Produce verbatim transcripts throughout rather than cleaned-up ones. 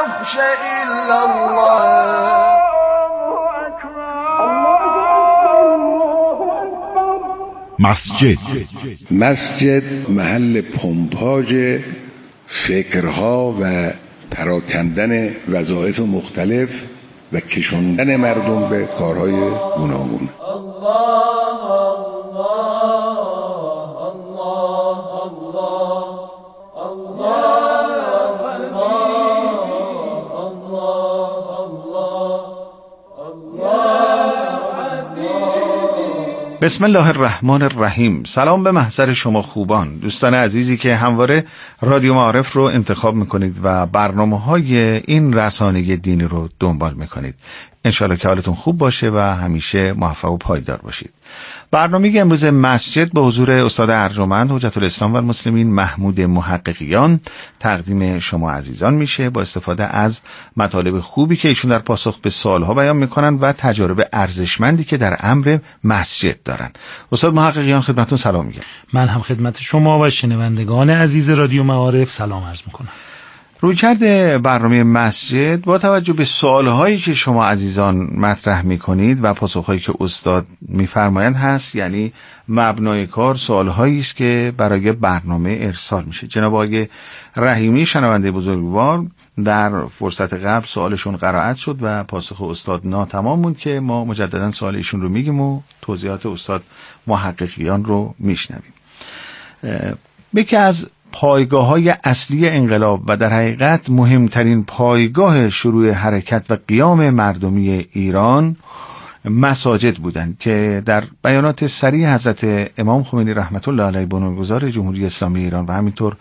نخش الا الله. مسجد مسجد محل پمپاژ فکرها و پراکندن وظایف مختلف و کشوندن مردم به کارهای گوناگون. بسم الله الرحمن الرحیم. سلام به محضر شما خوبان، دوستان عزیزی که همواره رادیو معارف رو انتخاب میکنید و برنامه‌های این رسانه دینی رو دنبال میکنید. انشالله که حالتون خوب باشه و همیشه موفق و پایدار باشید. برنامه امروز مسجد با حضور استاد ارجمند حجت الاسلام و المسلمین محمود محققیان تقدیم شما عزیزان میشه با استفاده از مطالب خوبی که ایشون در پاسخ به سوالها بیان میکنن و تجارب ارزشمندی که در امر مسجد دارن. استاد محققیان خدمتتون سلام میگم. من هم خدمت شما و شنوندگان عزیز رادیو معارف سلام عرض میکنم. رویکرد برنامه مسجد با توجه به سوالهایی که شما عزیزان مطرح میکنید و پاسخهایی که استاد میفرمایند هست، یعنی مبنای کار سوالهایی است که برای برنامه ارسال میشه. جناب آقای رحیمی شنونده بزرگوار در فرصت قبل سوالشون قرائت شد و پاسخ استاد ناتمام بود که ما مجددا سوال ایشون رو میگیم و توضیحات استاد محققیان رو میشنویم. یکی از پایگاه‌های اصلی انقلاب و در حقیقت مهمترین پایگاه شروع حرکت و قیام مردمی ایران مساجد بودند که در بیانات صریح حضرت امام خمینی رحمت الله علیه بنیانگذار جمهوری اسلامی ایران و همینطور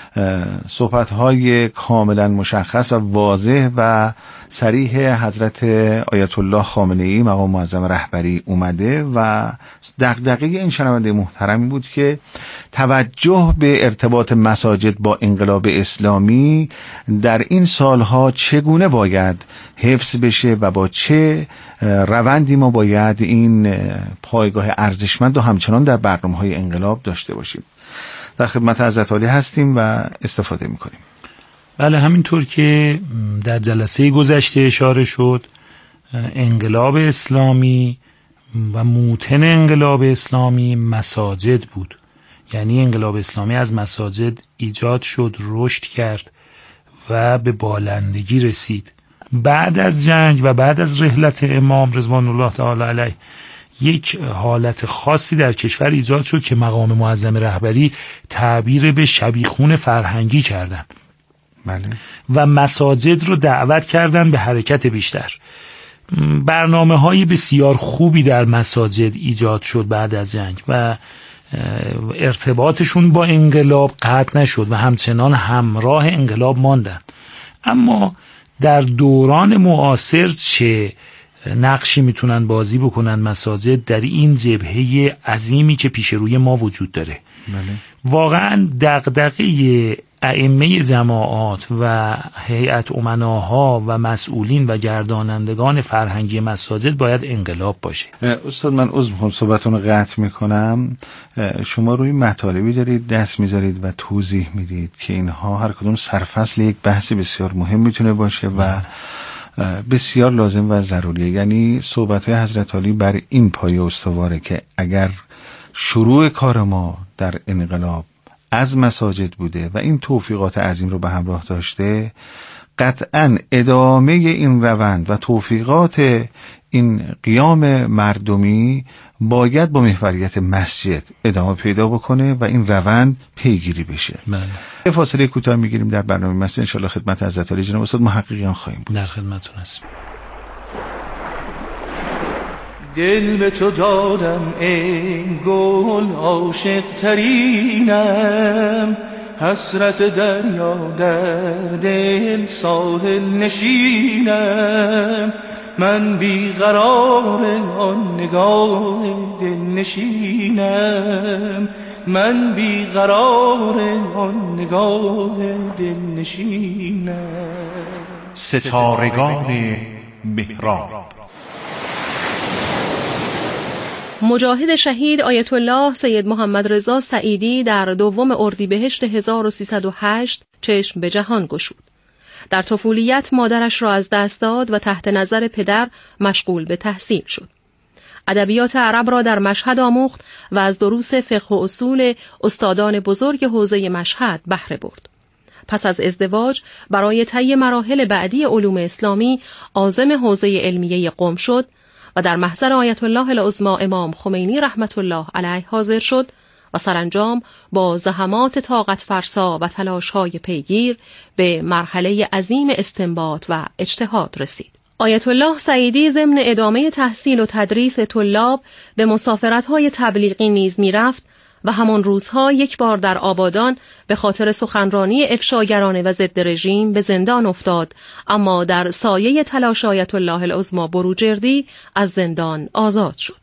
صحبت‌های کاملا مشخص و واضح و صریح حضرت آیت الله خامنه‌ای مقام معظم رهبری اومده و دغدغه این شنونده محترمی بود که توجه به ارتباط مساجد با انقلاب اسلامی در این سالها چگونه باید حفظ بشه و با چه روندی ما باید این پایگاه ارزشمند و همچنان در برنامه‌های انقلاب داشته باشیم. در خدمت حضرت عالی هستیم و استفاده میکنیم. بله، همینطور که در جلسه گذشته اشاره شد، انقلاب اسلامی و موتن انقلاب اسلامی مساجد بود. یعنی انقلاب اسلامی از مساجد ایجاد شد، رشد کرد و به بالندگی رسید. بعد از جنگ و بعد از رحلت امام رضوان الله تعالی علیه یک حالت خاصی در کشور ایجاد شد که مقام معظم رهبری تعبیر به شبیخون فرهنگی کردن. بله. و مساجد رو دعوت کردن به حرکت بیشتر. برنامه های بسیار خوبی در مساجد ایجاد شد بعد از جنگ و ارتباطشون با انقلاب قطع نشد و همچنان همراه انقلاب ماندن. اما در دوران معاصر چه نقشی میتونن بازی بکنن مساجد در این جبهه عظیمی که پیش روی ما وجود داره؟ بله. واقعا دغدغه ائمه جماعات و هیئت امناها و مسئولین و گردانندگان فرهنگی مساجد باید انقلاب باشه. استاد من عذر میخوام صحبتون رو قطع میکنم. شما روی مطالبی دارید دست میذارید و توضیح میدید که اینها هر کدوم سرفصل یک بحث بسیار مهم میتونه باشه و بسیار لازم و ضروریه. یعنی صحبت‌های حضرت علی بر این پایه استواره که اگر شروع کار ما در انقلاب از مساجد بوده و این توفیقات عظیم رو به همراه داشته، قطعاً ادامه این روند و توفیقات این قیام مردمی باید با محوریت مسجد ادامه پیدا بکنه و این روند پیگیری بشه. بله. یه فاصله کوتاه میگیریم در برنامه مسجد. انشالله خدمت حضرت علی جناب استاد محققیان خواهیم بود. در خدمتتون هستیم. دل به تو دادم ای گل عاشق ترینم، حسرت دریا در دل ساحل نشینم، من بیقرار آن نگاه دل نشینم، من بیقرار آن نگاه دل نشینم. ستارگان محراب. مجاهد شهید آیت الله سید محمد رضا سعیدی در دوم اردیبهشت هزار و سیصد و هشت چشم به جهان گشود. در طفولیت مادرش را از دست داد و تحت نظر پدر مشغول به تحصیل شد. ادبیات عرب را در مشهد آموخت و از دروس فقه و اصول استادان بزرگ حوزه مشهد بهره برد. پس از ازدواج برای طی مراحل بعدی علوم اسلامی عازم حوزه علمیه قم شد و در محضر آیت الله العظمی امام خمینی رحمت الله علیه حاضر شد و سرانجام با زحمات طاقت فرسا و تلاش‌های پیگیر به مرحله عظیم استنباط و اجتهاد رسید. آیت الله سعیدی ضمن ادامه تحصیل و تدریس طلاب به مسافرت‌های تبلیغی نیز می‌رفت و همان روزها یک بار در آبادان به خاطر سخنرانی افشاگرانه و ضد رژیم به زندان افتاد، اما در سایه تلاش آیت الله العظمی بروجردی از زندان آزاد شد.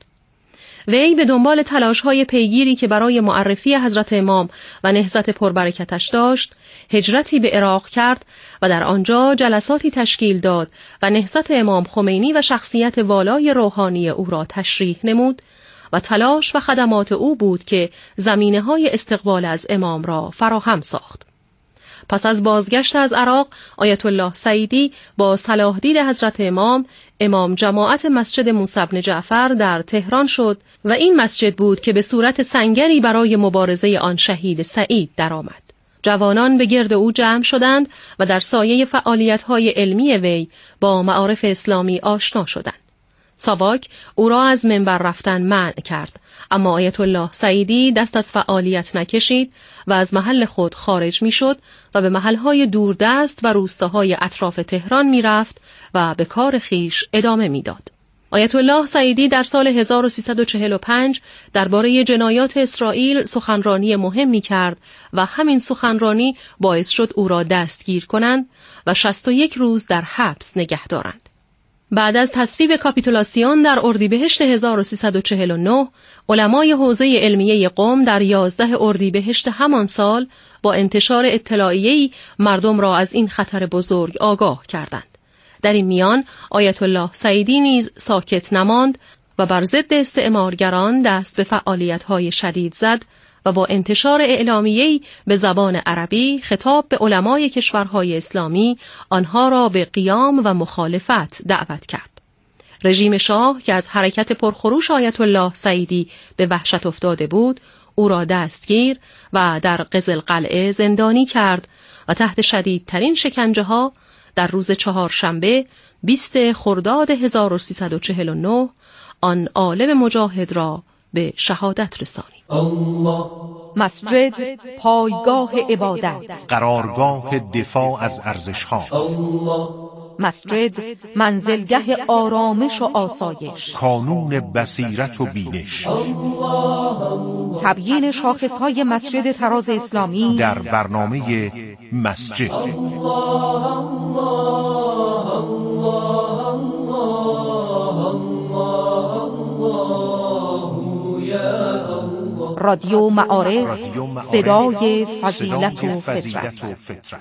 وی به دنبال تلاش‌های پیگیری که برای معرفی حضرت امام و نهضت پربرکتش داشت، هجرتی به عراق کرد و در آنجا جلساتی تشکیل داد و نهضت امام خمینی و شخصیت والای روحانی او را تشریح نمود و تلاش و خدمات او بود که زمینه‌های استقبال از امام را فراهم ساخت. پس از بازگشت از عراق، آیت الله سعیدی با صلاح دید حضرت امام، امام جماعت مسجد موسی بن جعفر در تهران شد و این مسجد بود که به صورت سنگری برای مبارزه آن شهید سعید درآمد. جوانان به گرد او جمع شدند و در سایه فعالیت‌های علمی وی با معارف اسلامی آشنا شدند. ساواک او را از منبر رفتن منع کرد، اما آیت الله سعیدی دست از فعالیت نکشید و از محل خود خارج می شد و به محلهای دوردست و روستاهای اطراف تهران می رفت و به کار خیش ادامه می داد. آیت الله سعیدی در سال هزار و سیصد و چهل و پنج درباره جنایات اسرائیل سخنرانی مهمی کرد و همین سخنرانی باعث شد او را دستگیر کنند و شصت و یک روز در حبس نگه دارند. بعد از تصویب کاپیتولاسیون در اردیبهشت هزار و سیصد و چهل و نه، علمای حوزه علمیه قم در یازده اردیبهشت همان سال با انتشار اطلاعیه‌ای مردم را از این خطر بزرگ آگاه کردند. در این میان آیت الله سعیدی نیز ساکت نماند و بر ضد استعمارگران دست به فعالیت‌های شدید زد و با انتشار اعلامیه‌ای به زبان عربی خطاب به علمای کشورهای اسلامی آنها را به قیام و مخالفت دعوت کرد. رژیم شاه که از حرکت پرخروش آیت الله سعیدی به وحشت افتاده بود، او را دستگیر و در قزلقلعه زندانی کرد و تحت شدیدترین شکنجه ها در روز چهارشنبه بیست خرداد هزار و سیصد و چهل و نه آن عالم مجاهد را به شهادت رسانید. مسجد پایگاه عبادت، قرارگاه دفاع از ارزش‌ها، مسجد منزلگه آرامش و آسایش، کانون بصیرت و بینش. تبیین شاخصهای مسجد طراز اسلامی در برنامه مسجد. رادیو معارف، صدای فضیلت و فطرت.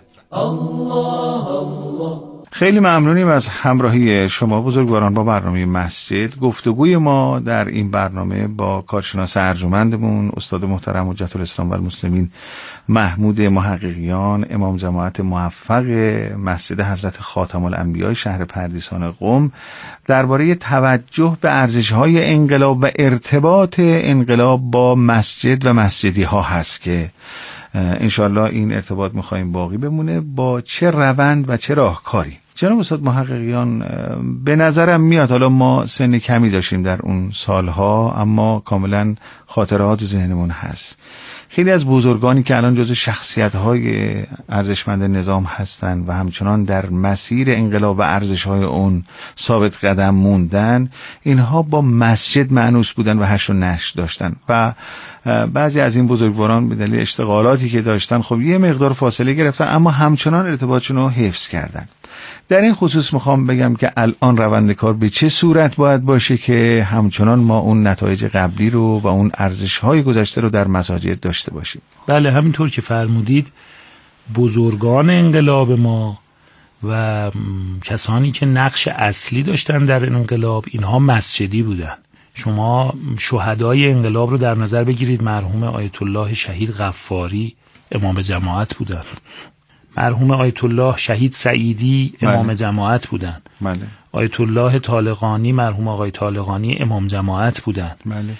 خیلی ممنونیم از همراهی شما بزرگواران با برنامه مسجد. گفتگوی ما در این برنامه با کارشناس ارجمندمون استاد محترم حجت الاسلام و المسلمین محمود محققیان، امام جماعت موفق مسجد حضرت خاتم الانبیاء شهر پردیسان قم، درباره توجه به ارزش‌های انقلاب و ارتباط انقلاب با مسجد و مسجدی ها هست که انشالله این ارتباط میخواییم باقی بمونه. با چه روند و چه راهکاری؟ جناب استاد محققیان، به نظرم میاد، حالا ما سن کمی داشتیم در اون سالها اما کاملا خاطرات و ذهنمون هست، خیلی از بزرگانی که الان جزو شخصیت‌های ارزشمند نظام هستن و همچنان در مسیر انقلاب و ارزش‌های اون ثابت قدم موندن، اینها با مسجد مانوس بودن و هش و نش داشتن و بعضی از این بزرگواران به دلیل اشتغالاتی که داشتن خب یه مقدار فاصله گرفتن اما همچنان ارتباطشون رو حفظ کردن. در این خصوص میخوام بگم که الان روند کار به چه صورت باید باشه که همچنان ما اون نتایج قبلی رو و اون ارزش‌های گذشته رو در مساجد داشته باشیم. بله، همینطور که فرمودید، بزرگان انقلاب ما و کسانی که نقش اصلی داشتن در انقلاب اینها مسجدی بودن. شما شهدای انقلاب رو در نظر بگیرید، مرحوم آیت الله شهید غفاری امام جماعت بودن، مرحوم آیت الله شهید سعیدی امام بله. جماعت بودن. بله. آیت الله طالقانی مرحوم آقای طالقانی امام جماعت بودن. بله.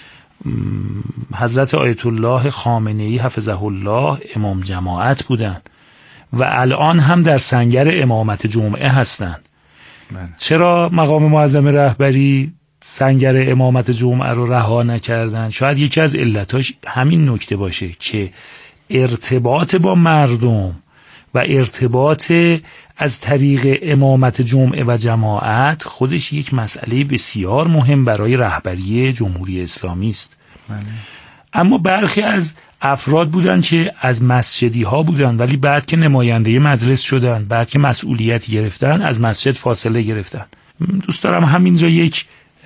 حضرت آیت الله خامنه‌ای حفظه الله امام جماعت بودن و الان هم در سنگر امامت جمعه هستند. بله. چرا مقام معظم رهبری سنگر امامت جمعه رو رها نکردن؟ شاید یکی از علتاش همین نکته باشه که ارتباط با مردم و ارتباط از طریق امامت جمعه و جماعت خودش یک مسئله بسیار مهم برای رهبری جمهوری اسلامی است. بله. اما برخی از افراد بودن که از مسجدی ها بودن ولی بعد که نماینده مجلس شدن، بعد که مسئولیت گرفتن، از مسجد فاصله گرفتن. دوست دارم همینجا یک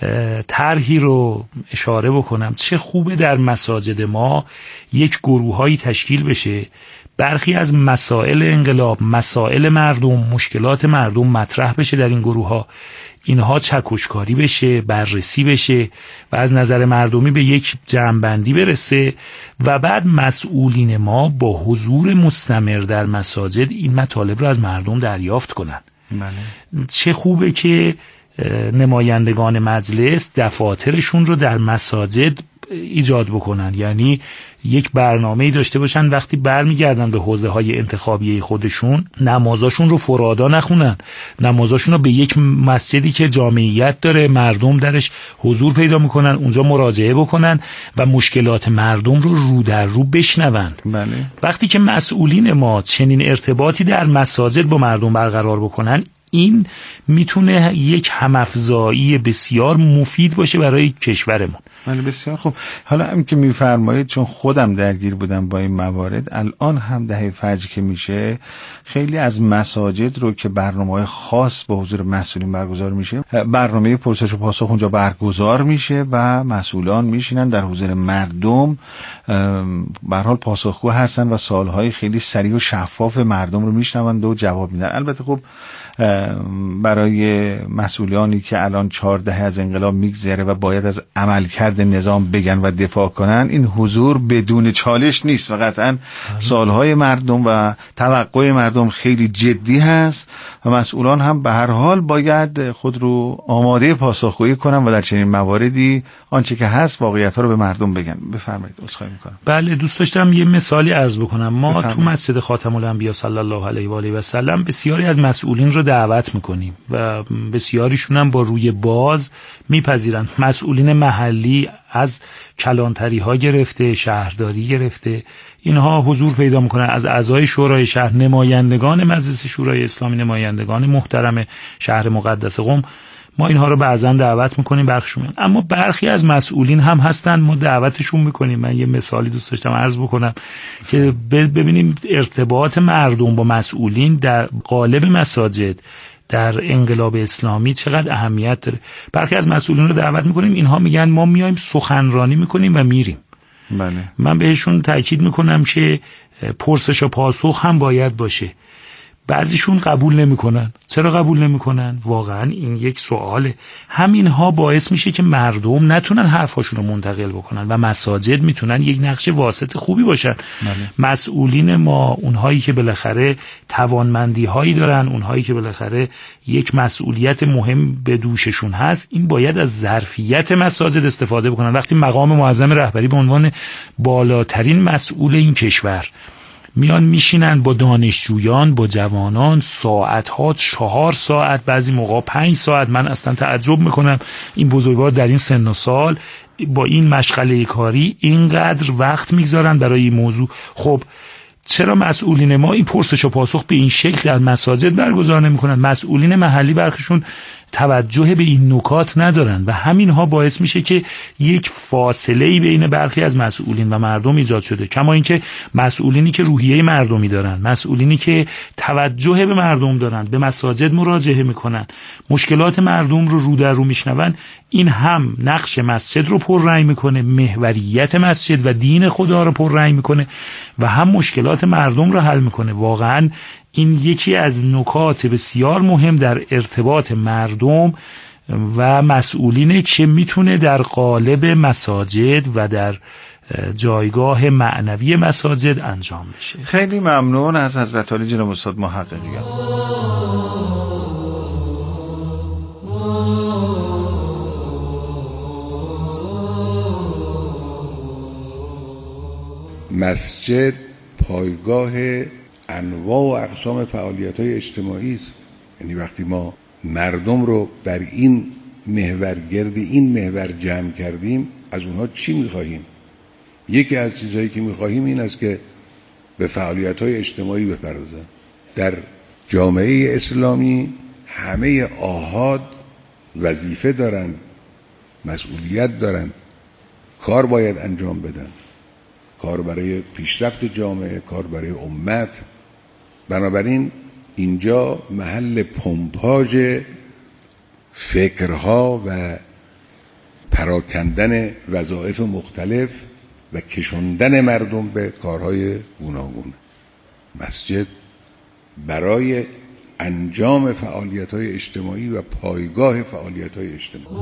طرحی رو اشاره بکنم. چه خوبه در مساجد ما یک گروه‌هایی تشکیل بشه، برخی از مسائل انقلاب، مسائل مردم، مشکلات مردم مطرح بشه در این گروه‌ها، اینها چکشکاری بشه، بررسی بشه و از نظر مردمی به یک جمع‌بندی برسه و بعد مسئولین ما با حضور مستمر در مساجد این مطالب رو از مردم دریافت کنن. بله. چه خوبه که نمایندگان مجلس دفاترشون رو در مساجد ایجاد بکنن، یعنی یک برنامه‌ای داشته باشن وقتی برمیگردن به حوزه‌های انتخابی خودشون نمازاشون رو فرادا نخونن، نمازاشون رو به یک مسجدی که جامعیت داره، مردم درش حضور پیدا میکنن اونجا مراجعه بکنن و مشکلات مردم رو رو در رو بشنوند. بله. وقتی که مسئولین ما چنین ارتباطی در مساجد با مردم برقرار بکنن، این میتونه یک همافزایی بسیار مفید باشه برای کشورمون. بله بسیار خوب. حالا هم که میفرمایید، چون خودم درگیر بودم با این موارد، الان هم دهه فجر که میشه خیلی از مساجد رو که برنامه‌های خاص با حضور مسئولین برگزار میشه، برنامه پرسش و پاسخ اونجا برگزار میشه و مسئولان میشینن در حضور مردم، به هر حال پاسخگو هستن و سوالهای خیلی سریع و شفاف مردم رو میشنوند و جواب میدن. البته خب برای مسئولانی که الان چهار دهه از انقلاب میگذره و باید از عملکرد نظام بگن و دفاع کنن، این حضور بدون چالش نیست و قطعا سوالهای مردم و توقع مردم خیلی جدی هست و مسئولان هم به هر حال باید خود رو آماده پاسخگویی کنن و در چنین مواردی آنچه که هست واقعیت‌ها رو به مردم بگن. بفرمایید. عذرخواهی می‌کنم. بله، دوست داشتم یه مثالی عرض بکنم. ما بفرمایید. تو مسجد خاتم الانبیا صلی الله علیه و آله و سلم بسیاری از مسئولین رو دعوت می‌کنیم و بسیاریشون هم با روی باز میپذیرن. مسئولین محلی از کلانتری ها گرفته، شهرداری گرفته، اینها حضور پیدا میکنن. از اعضای شورای شهر، نمایندگان مجلس شورای اسلامی، نمایندگان محترم شهر مقدس قم، ما اینها رو بعضا دعوت میکنیم، برخشون. اما برخی از مسئولین هم هستن ما دعوتشون میکنیم. من یه مثالی دوست داشتم عرض بکنم که ببینیم ارتباط مردم با مسئولین در قالب مساجد در انقلاب اسلامی چقدر اهمیت داره. برخی از مسئولین رو دعوت میکنیم، اینها میگن ما میایم سخنرانی میکنیم و میریم. بله. من بهشون تاکید میکنم که پرسش و پاسخ هم باید باشه. بعضیشون قبول نمیکنن. چرا قبول نمیکنن؟ واقعا این یک سواله. همینها باعث میشه که مردم نتونن حرفاشون رو منتقل بکنن و مساجد میتونن یک نقش واسط خوبی باشن. بله. مسئولین ما، اونهایی که بالاخره توانمندی هایی دارن، اونهایی که بالاخره یک مسئولیت مهم به دوششون هست، این باید از ظرفیت مساجد استفاده بکنن. وقتی مقام معظم رهبری به عنوان بالاترین مسئول این کشور میان میشینن با دانشجویان، با جوانان، ساعتها، چهار ساعت، بعضی موقع پنج ساعت، من اصلا تعجب میکنم این بزرگوار در این سن و سال با این مشغله کاری اینقدر وقت میگذارن برای این موضوع. خب چرا مسئولین ما این پرسش و پاسخ به این شکل در مساجد برگزار نمیکنن؟ مسئولین محلی برخشون توجه به این نکات ندارن و همینها باعث میشه که یک فاصله‌ای بین برخی از مسئولین و مردم ایجاد شده. کما اینکه مسئولینی که روحیه مردمی دارن، مسئولینی که توجه به مردم دارن، به مساجد مراجعه میکنن، مشکلات مردم رو رو در رو میشنون، این هم نقش مسجد رو پررنگ میکنه، محوریت مسجد و دین خدا رو پررنگ میکنه و هم مشکلات مردم رو حل میکنه. واقعا این یکی از نکات بسیار مهم در ارتباط مردم و مسئولینه که میتونه در قالب مساجد و در جایگاه معنوی مساجد انجام بشه. خیلی ممنون از حضرت عالی جناب استاد محققیان. مسجد پایگاه انواع و اقسام فعالیت‌های اجتماعی است. یعنی وقتی ما مردم رو بر این محور گرد این محور جمع کردیم، از اونها چی می‌خواهیم؟ یکی از چیزهایی که می‌خواهیم این است که به فعالیت‌های اجتماعی بپردازن. در جامعه اسلامی همه آحاد وظیفه دارن، مسئولیت دارن، کار باید انجام بدن، کار برای پیشرفت جامعه، کار برای امت. بنابراین اینجا محل پمپاژ فکرها و پراکندن وظایف مختلف و کشوندن مردم به کارهای گوناگون. مسجد برای انجام فعالیت‌های اجتماعی و پایگاه فعالیت‌های اجتماعی.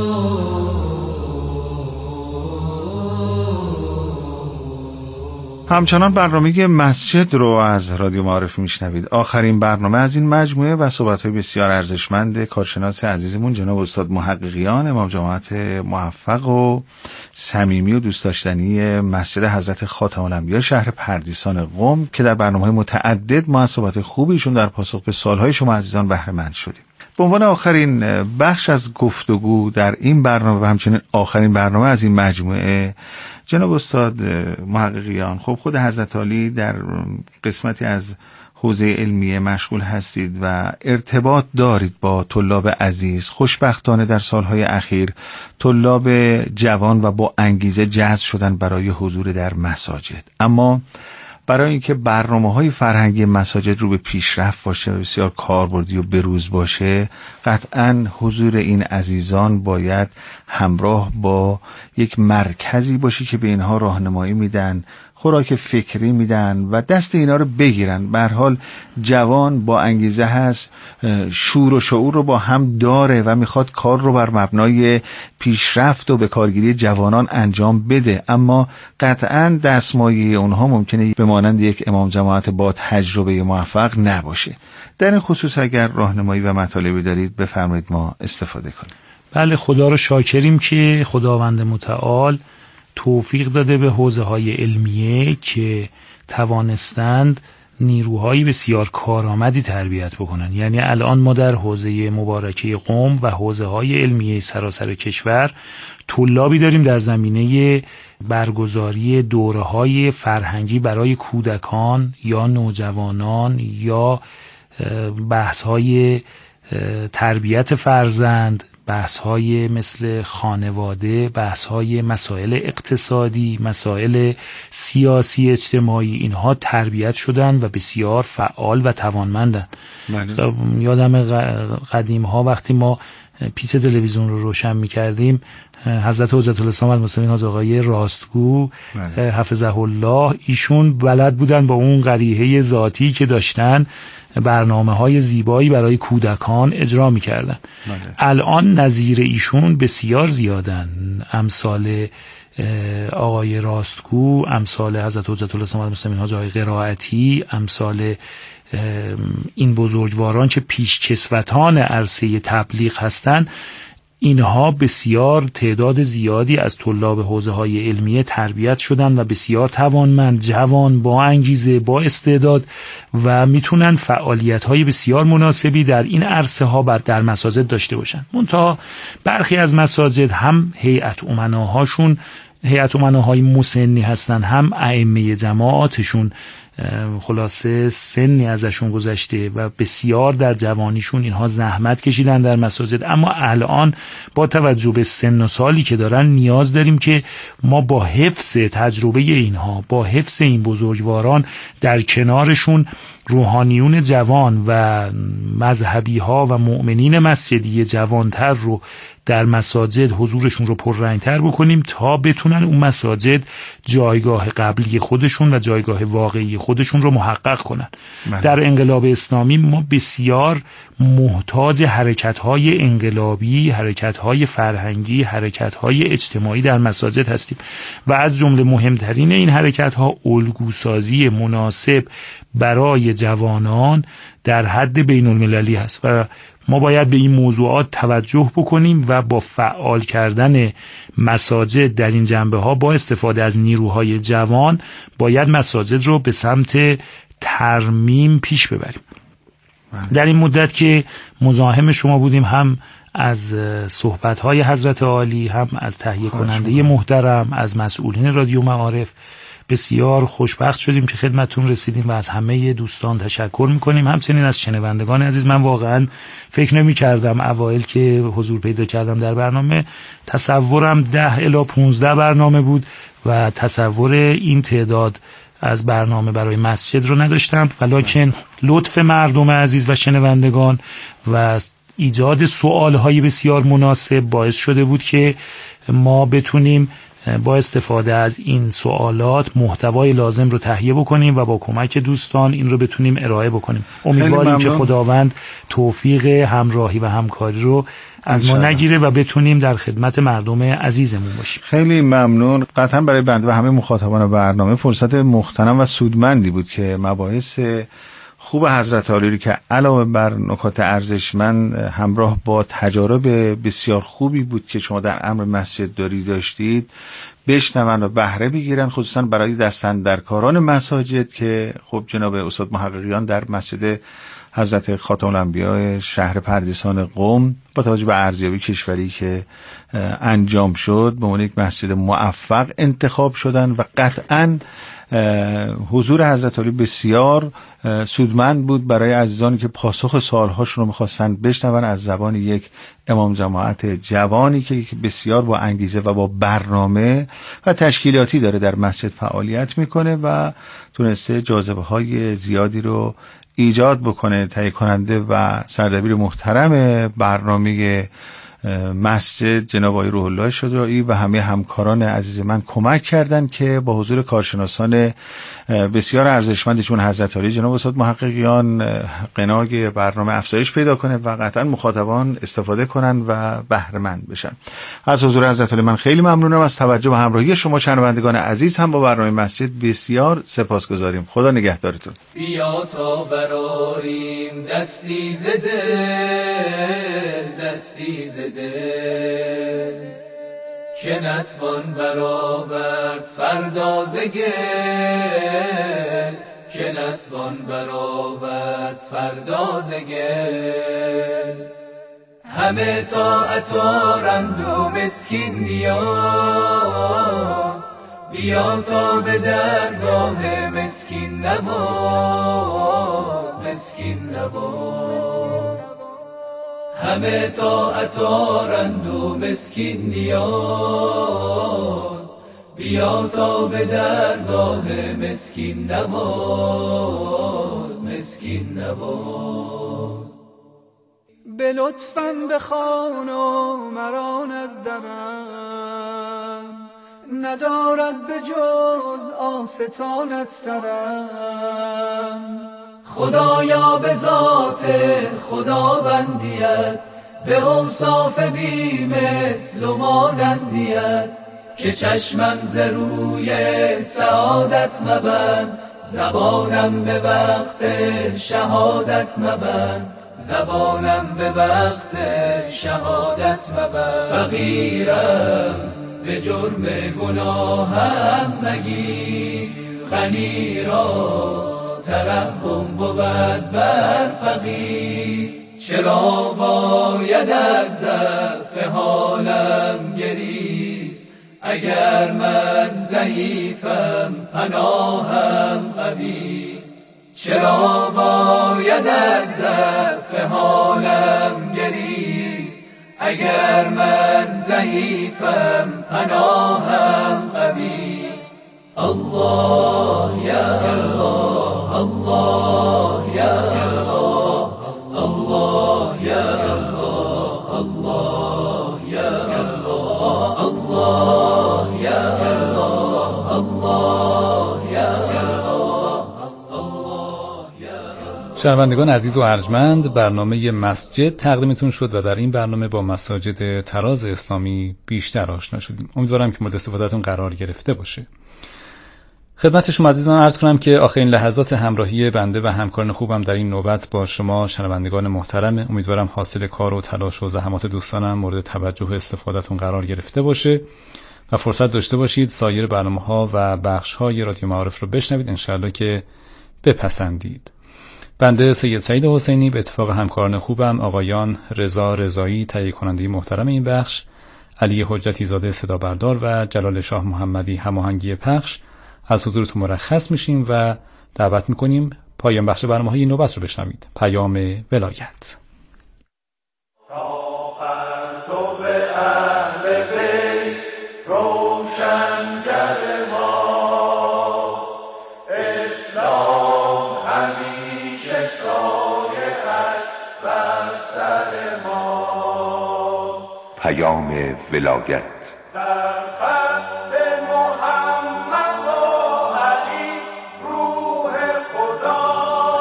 همچنان برنامه مسجد رو از رادیو معارف میشنوید. آخرین برنامه از این مجموعه و صحبت‌های بسیار ارزشمند کارشناس عزیزمون جناب استاد محققیان، امام جماعت موفق و صمیمی و دوست داشتنی مسجد حضرت خاتم الانبیا شهر پردیسان قم که در برنامه‌های متعدد ما از صحبت خوبیشون در پاسخ به سوال‌های شما عزیزان بهره مند شدیم. به عنوان آخرین بخش از گفتگو در این برنامه و همچنین آخرین برنامه از این مجموعه، جناب استاد محققیان، خب خود حضرت عالی در قسمتی از حوزه علمیه مشغول هستید و ارتباط دارید با طلاب عزیز. خوشبختانه در سالهای اخیر طلاب جوان و با انگیزه جذب شدن برای حضور در مساجد، اما برای اینکه برنامه‌های فرهنگی مساجد رو به پیشرفت باشه و بسیار کاربردی و بروز باشه، قطعاً حضور این عزیزان باید همراه با یک مرکزی باشه که به اینها راهنمایی میدن، خوراک فکری میدن و دست اینا رو بگیرن. به هر حال جوان با انگیزه هست، شور و شعور رو با هم داره و میخواد کار رو بر مبنای پیشرفت و به کارگیری جوانان انجام بده، اما قطعاً دستمایه اونها ممکنه به مانند یک امام جماعت با تجربه موفق نباشه. در این خصوص اگر راهنمایی و مطالبی دارید بفرمایید ما استفاده کنیم. بله، خدا رو شاکریم که خداوند متعال توفیق داده به حوزه‌های علمیه که توانستند نیروهای بسیار کارآمدی تربیت بکنن. یعنی الان ما در حوزه مبارکه قم و حوزه‌های علمیه سراسر کشور طلابی داریم در زمینه برگزاری دوره‌های فرهنگی برای کودکان یا نوجوانان یا بحث‌های تربیت فرزند، بحث‌های مثل خانواده، بحث‌های مسائل اقتصادی، مسائل سیاسی اجتماعی، اینها تربیت شدن و بسیار فعال و توانمندن. یادم قدیم‌ها وقتی ما پیچ تلویزیون رو روشن می‌کردیم، حضرت حجت الاسلام المسلمین حاج آقای راستگو حفظه الله، ایشون بلد بودن با اون قریحه ذاتی که داشتن برنامه‌های زیبایی برای کودکان اجرا می‌کردن. الان نظیر ایشون بسیار زیادن، امثال آقای راستگو، امثال حضرت حجت الاسلام المسلمین حاج آقای قرائتی، امثال این بزرگواران که پیشکسوتان عرصه تبلیغ هستند. اینها بسیار تعداد زیادی از طلاب حوزه‌های علمیه تربیت شدن و بسیار توانمند، جوان، با انگیزه، با استعداد و میتونن فعالیت‌های بسیار مناسبی در این عرصه‌ها بر در مساجد داشته باشن. منتها برخی از مساجد هم هیئت امناهاشون هیئت امناهای مسنی هستن، هم ائمه جماعاتشون خلاصه سنی ازشون گذشته و بسیار در جوانیشون اینها زحمت کشیدن در مساجد، اما الان با توجه به سن و سالی که دارن نیاز داریم که ما با حفظ تجربه اینها، با حفظ این بزرگواران، در کنارشون روحانیون جوان و مذهبی ها و مؤمنین مسجدی جوانتر رو در مساجد حضورشون رو پررنگ‌تر بکنیم تا بتونن اون مساجد جایگاه قبلی خودشون و جایگاه واقعی خودشون رو محقق کنن. من. در انقلاب اسلامی ما بسیار محتاج حرکت‌های انقلابی، حرکت‌های فرهنگی، حرکت‌های اجتماعی در مساجد هستیم و از جمله مهمترین این حرکت‌ها الگوسازی مناسب برای جوانان در حد بین المللی هست و ما باید به این موضوعات توجه بکنیم و با فعال کردن مساجد در این جنبه ها با استفاده از نیروهای جوان باید مساجد رو به سمت ترمیم پیش ببریم. در این مدت که مزاحم شما بودیم هم از صحبت‌های حضرت عالی، هم از تهیه کننده محترم، از مسئولین رادیو معارف، بسیار خوشبخت شدیم که خدمتتون رسیدیم و از همه دوستان تشکر میکنیم. همچنین از شنوندگان عزیز. من واقعا فکر نمی کردم اوایل که حضور پیدا کردم در برنامه، تصورم ده الی پونزده برنامه بود و تصور این تعداد از برنامه برای مسجد رو نداشتم، ولیکن لطف مردم عزیز و شنوندگان و ایجاد سوالهای بسیار مناسب باعث شده بود که ما بتونیم با استفاده از این سوالات محتوای لازم رو تهیه بکنیم و با کمک دوستان این رو بتونیم ارائه بکنیم. امیدواریم که خداوند توفیق همراهی و همکاری رو از ما نگیره و بتونیم در خدمت مردم عزیزمون باشیم. خیلی ممنون. قطعا برای بنده و همه مخاطبان برنامه فرصت مغتنم و سودمندی بود که مباحث خوب حضرت عالی رو که علاوه بر نکات ارزشمند همراه با تجارب بسیار خوبی بود که شما در امر مسجد داری داشتید بشنون و بهره بگیرن، خصوصا برای دستاندرکاران مساجد که خب جناب استاد محققیان در مسجد حضرت خاتم الانبیاء شهر پردیسان قم با توجه به ارزیابی کشوری که انجام شد به عنوان یک مسجد موفق انتخاب شدن و قطعاً حضور حضرت علی بسیار سودمند بود برای عزیزانی که پاسخ سوالهاشون رو میخواستن بشنون از زبان یک امام جماعت جوانی که بسیار با انگیزه و با برنامه و تشکیلاتی داره در مسجد فعالیت میکنه و تونسته جاذبه های زیادی رو ایجاد بکنه. تهیه کننده و سردبیر محترم برنامه مسجد جناب آقای روح الله شجاعی و همه همکاران عزیز من کمک کردن که با حضور کارشناسان بسیار ارزشمندشون حضرت علی جناب استاد محققیان قناگ برنامه افزایش پیدا کنه و قطعا مخاطبان استفاده کنن و بهره مند بشن. از حضور حضرت علی من خیلی ممنونم. از توجه و همراهی شما شنوندگان عزیز هم با برنامه مسجد بسیار سپاسگزاریم. خدا نگهدارتون. بیا تا براریم دستی زده دستی زده که نتوان برآورد فردا ز گل که نتوان برآورد فردا ز گل همه طاعت آرند و مسکین نیاز بیا تا به درگاه مسکین نواز مسکین نواز همه طاعت آرند و مسکین نیاز بیا تا به درگاه مسکین نواز مسکین نواز به لطفم بخوان و مران از درم ندارد به جز آستانت سرم خدایا به ذات خداوندیت به اوصاف بی مثل و مانندیت که چشمم ز روی سعادت مبند زبانم به وقت شهادت مبند زبانم به وقت شهادت مبند فقیرم به جرم گناهم مگیر غنی را ترحم بود بر فقیر چرا باید از ضعف حالم گریست اگر من ضعیفم پناهم قویست چرا باید از ضعف حالم گریست اگر من ضعیفم پناهم قویست الله یا الله الله یا الله الله یا الله الله یا شنوندگان عزیز و ارجمند، برنامه مسجد تقدیمتون شد و در این برنامه با مساجد تراز اسلامی بیشتر آشنا شدیم. امیدوارم که مورد استفادهتون قرار گرفته باشه. خدمت شما عزیزان عرض کنم که آخرین لحظات همراهی بنده و همکاران خوبم در این نوبت با شما شنوندگان محترم. امیدوارم حاصل کار و تلاش و زحمات دوستانم مورد توجه و استفادهتون قرار گرفته باشه و فرصت داشته باشید سایر برنامه‌ها و بخش‌های رادیو معارف رو بشنوید، انشالله که بپسندید. بنده سید سعید حسینی به اتفاق همکاران خوبم آقایان رضا رضایی تهیه کننده محترم این بخش، علی حجتی زاده صدا بردار و جلال شاه محمدی هماهنگی پخش از حضورتون مرخص میشیم و دعوت میکنیم پایان بخش برنامه‌های این نوبت رو بشنوید. پیام ولایت. پیام ولایت. در خط محمد و علی روح خدا،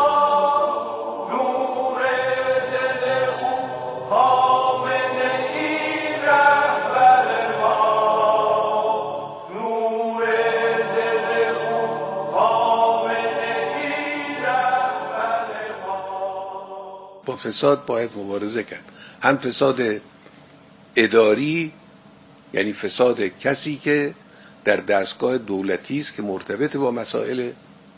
نور دل او خامنه ای رهبر ما، نور دل او خامنه ای رهبر ما. با فساد باید مبارزه کرد، هم فساد اداری، یعنی فساد کسی که در دستگاه دولتی است که مرتبط با مسائل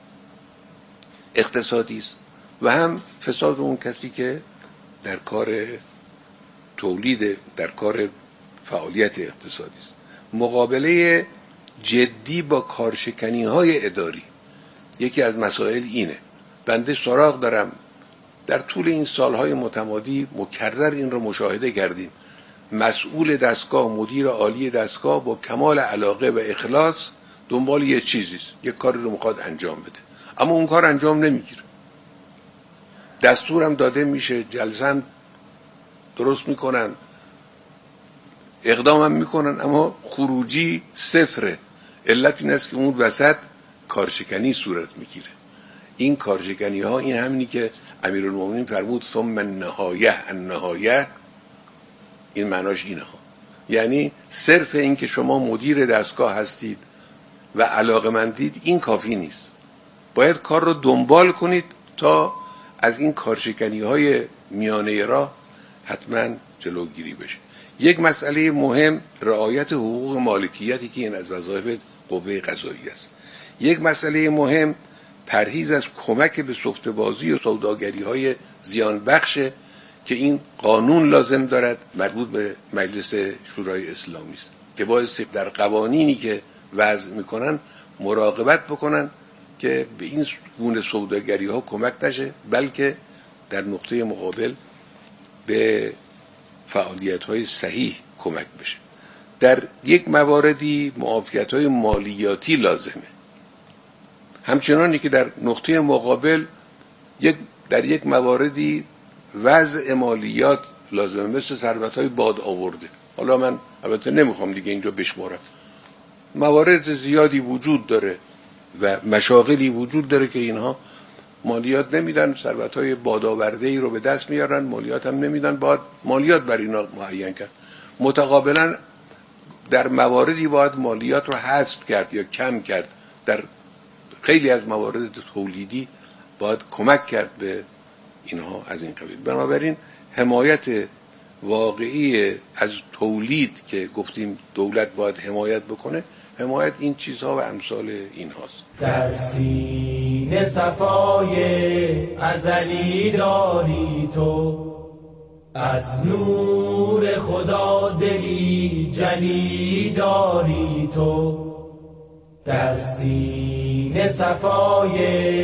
اقتصادی است، و هم فساد اون کسی که در کار تولید، در کار فعالیت اقتصادی است. مقابله جدی با کارشکنی های اداری یکی از مسائل اینه. بنده سراغ دارم، در طول این سالهای متمادی مکرر این رو مشاهده کردیم، مسئول دستگاه، مدیر عالی دستگاه با کمال علاقه و اخلاص دنبال یه چیزیست، یک کاری رو میخواد انجام بده، اما اون کار انجام نمیگیره. دستورم داده میشه، جلسه درست میکنن، اقدامم میکنن، اما خروجی صفره. علت این است که اون وسط کارشکنی صورت میگیره. این کارشکنی ها این همینی که امیرالمومنین فرمود ثم النهایه النهایه، این معناش اینه ها. یعنی صرف این که شما مدیر دستگاه هستید و علاقمندید این کافی نیست، باید کار رو دنبال کنید تا از این کارشکنی های میانه راه حتما جلوگیری بشه. یک مسئله مهم رعایت حقوق مالکیتی که این از وظایف قوه قضاییه است. یک مسئله مهم پرهیز از کمک به سفته‌بازی و سوداگری های زیان بخشه که این قانون لازم دارد، مربوط به مجلس شورای اسلامی است که باید در قوانینی که وضع میکنن مراقبت بکنن که به این گونه سوداگری ها کمک نشه، بلکه در نقطه مقابل به فعالیت های صحیح کمک بشه. در یک مواردی معافیت های مالیاتی لازمه، همچنانی که در نقطه مقابل یک در یک مواردی وضع مالیات لازمه، مثل ثروت‌های باد آورده. حالا من البته نمیخوام دیگه اینجا بشمارم، موارد زیادی وجود داره و مشاغلی وجود داره که اینها مالیات نمیدن، ثروت‌های باد آورده‌ای رو به دست میارن، مالیات هم نمیدن، باید مالیات بر اینا معین کرد. متقابلا در مواردی باید مالیات رو حذف کرد یا کم کرد. در خیلی از موارد تولیدی باید کمک کرد به اینها از این قبیل. بنابراین حمایت واقعی از تولید که گفتیم دولت باید حمایت بکنه، حمایت این چیزها و امثال این هاست. در سینه صفای ازلی داری تو، از نور خدا دلی جلی داری تو. در سینه صفای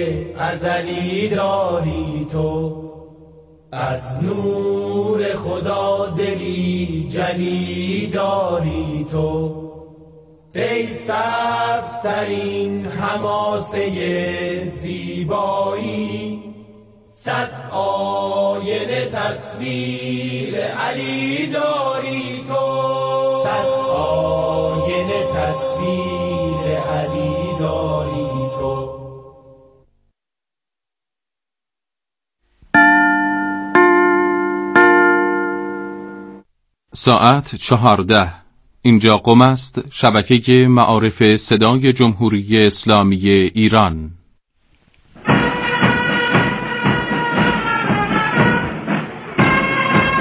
ازلی داری تو، از نور خدا دلی جلی داری تو. ای سبزترین حماسه زیبایی، صد آینه تصویر علی داری تو، صد آینه تصویر علی داری تو. ساعت چهارده. اینجا قم است، شبکه معارف صدای جمهوری اسلامی ایران.